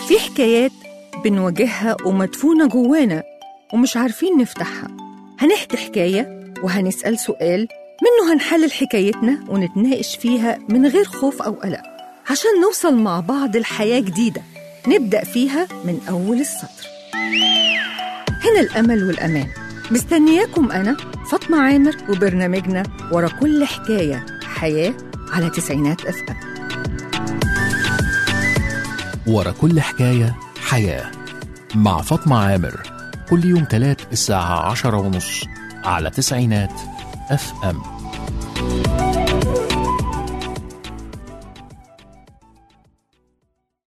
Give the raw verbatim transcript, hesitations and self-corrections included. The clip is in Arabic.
في حكايات بنواجهها ومدفونة جوانا ومش عارفين نفتحها. هنحكي حكاية وهنسأل سؤال، منه هنحلل حكايتنا ونتناقش فيها من غير خوف أو قلق، عشان نوصل مع بعض لحياة جديدة نبدأ فيها من أول السطر. هنا الأمل والأمان. مستنياكم أنا فاطمة عامر وبرنامجنا ورا كل حكاية حياة على تسعينات أف أم. ورا كل حكاية حياة مع فاطمة عامر، كل يوم تلات الساعة عشرة ونص على تسعينات أف أم.